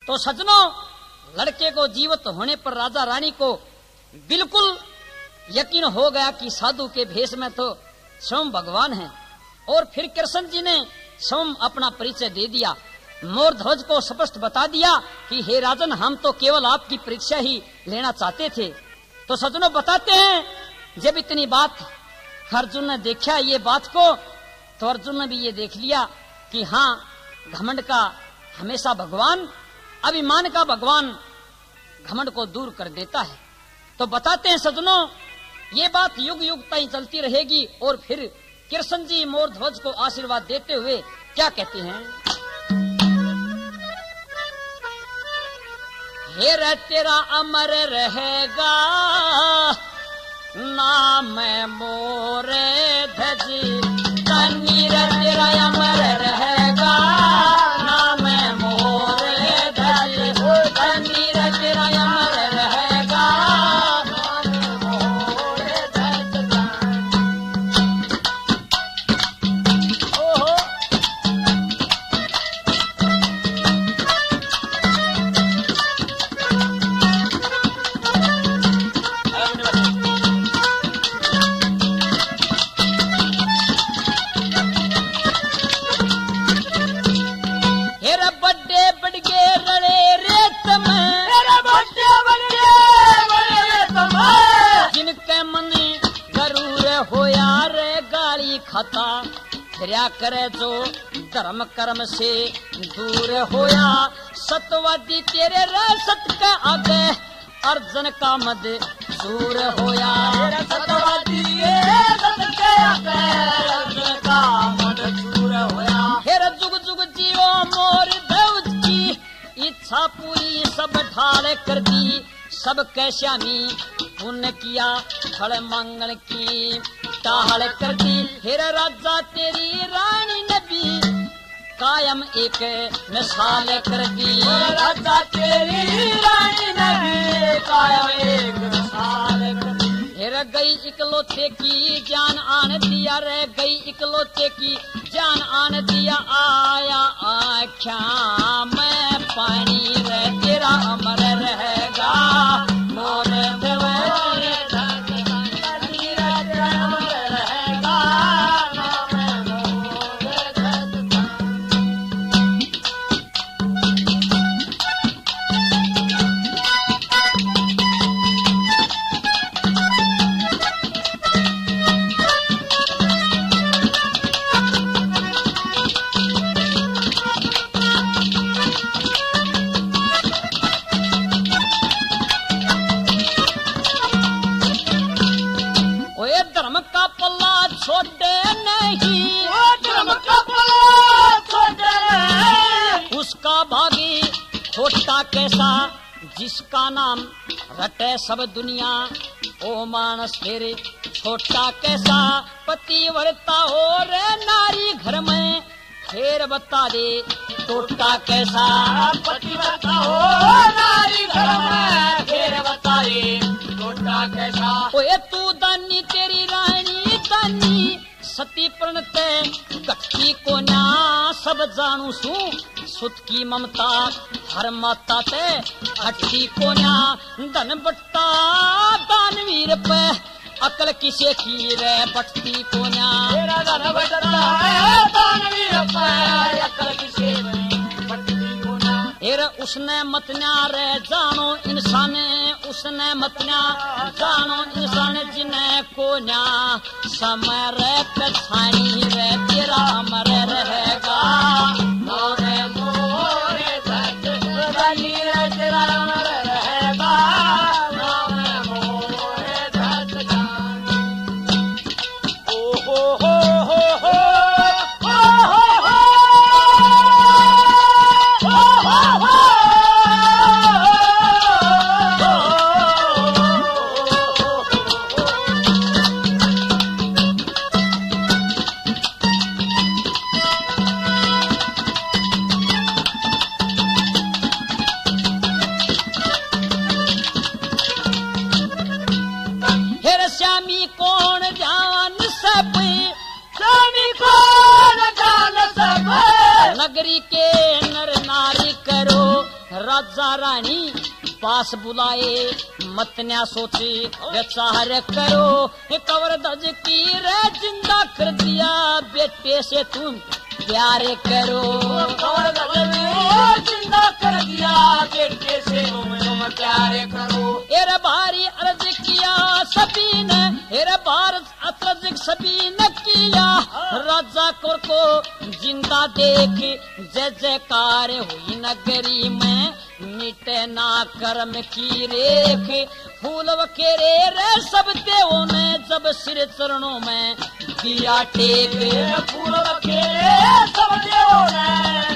तो सजनों, लड़के को जीवित होने पर राजा रानी को बिल्कुल यकीन हो गया कि साधु के भेष में तो स्वयं भगवान हैं। और फिर कृष्ण जी ने स्वयं अपना परिचय दे दिया, मोरध्वज को स्पष्ट बता दिया कि हे राजन, हम तो केवल आपकी परीक्षा ही लेना चाहते थे। तो सजनों बताते हैं, जब इतनी बात अर्जुन ने देखा ये बात को, तो अर्जुन ने भी ये देख लिया कि हाँ, घमंड का हमेशा भगवान, अभिमान का भगवान घमंड को दूर कर देता है। तो बताते हैं सजनों, ये बात युग युग तक चलती रहेगी। और फिर कृष्ण जी मोरध्वज को आशीर्वाद देते हुए क्या कहते हैं, हे रे तेरा अमर रहेगा नाम मोरे ध्वज, कन्नी रे तेरा अमर रहेगा नाम मोरे ध्वज, कन्नी रे तेरा अमर रहेगा नाम मोरे ध्वज। ओहो, खाता फिरा करे जो धर्म कर्म से दूर होया, सतवादी तेरे रसत के आगे अर्जुन का मद दूर होया, सतवादी रसत के आगे अर्जुन का मद दूर होया। फिर जुग जुग जियो मोर ध्वज की इच्छा पूरी सब ढाल कर दी, सब कैश्यामी पुण्य किया फल मंगल की टाहल कर दी। फिर राजा तेरी रानी नबी कायम एक मिसाल कर दी, राजा तेरी रानी नबी कायम एक मिसाल कर दी। फिर गई इकलौते की जान आन दिया रे, गई इकलौते की जान आन दिया, आया आख्या मैं पानी रे तेरा अमर रहेगा मोर कैसा जिसका नाम रटे सब दुनिया, ओ मानस तेरे छोटा कैसा पतिव्रता हो रे नारी घर में, फिर बता दे टोटा कैसा पतिव्रता हो नारी घर में, फिर बता दे टोटा कैसा। ओए तू दानी तेरी रानी दानी सती प्रणते गट्टी को न्या सब जानू सू, सुत की ममता हर माता ते हट्टी को न्या, धन बट्टा दानवीर पे अकल किसे की रे बटती को न्या, तेरा धन बट्टा दानवीर पे अकल किसे बटती को न्या। फिर उसने मतन्या रे जानो इंसान, उसने मतन्या जानो इंसान जिन्हें को न्या, समय रे कछाई रे तेरा अमर रहेगा मोरे मोरे धज, रानी रे तेरा अमर रहेगा मोरे मोरे धज। ओ हो हो राजा रानी पास बुलाए मत न्या सोचे विचार करो कवर दज की रे जिंदा कर दिया बेटे से तुम प्यार करो कवर दज जिंदा कर दिया बेटे से तुम प्यार करो। एरे भारी अर्ज किया सभी ने एरे बार अर्ज सभी ने किया राजा को जिंदा देख जय जयकार हुई नगरी में मिटे ना कर्म की रेख फूल वखेरे रे सब देवों ने जब सिर चरणों में दिया टेक फूल वखेरे सब देवों ने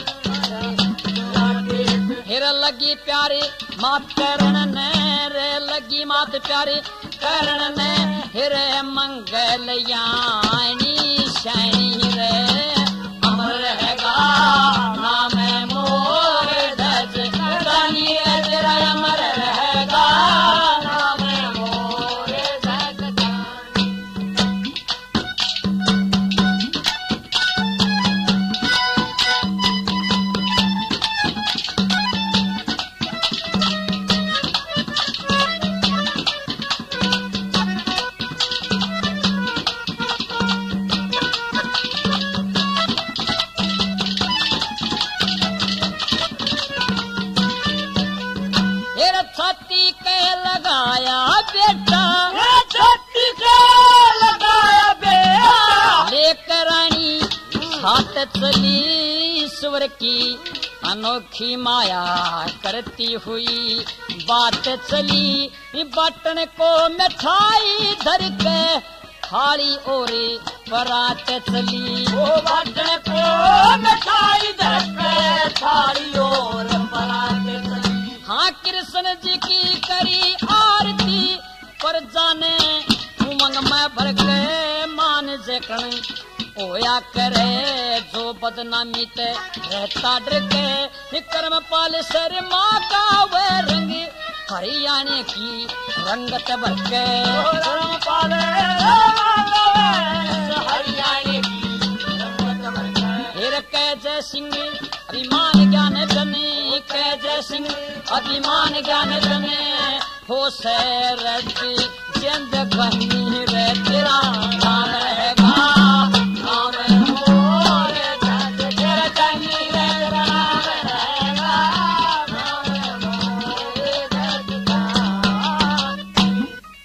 फिर लगी प्यारे मात करण ने रे लगी मात प्यारे करण ने फिर मंगल यानी शैनी रे अमर रहेगा नाम मोर धज रानी तेरा अमर रहेगा नाम मोर धज। छाती के लगाया बेटा छाती के लगाया बेटा लेकर रानी हाथ चली ईश्वर की अनोखी माया करती हुई बात चली बटन को मिठाई धर के थाली ओरे परात चली वो बटन को मिठाई धर के थाली और परात चली। हाँ कृष्ण जी की करी आरती पर जाने उमंग में भर के मान जकण ओया करे जो बदनामी ते रहता डर के कर्म पाल सर माँ का वह रंग हरियाणे की रंगत भर के कर्म पाल हरियाणे की रंगत भर के। फिर कह जय सिंह अभिमान ज्ञान जने कह जय सिंह अभिमान ज्ञान जने हो सैरती चंद बहनी रे तेरा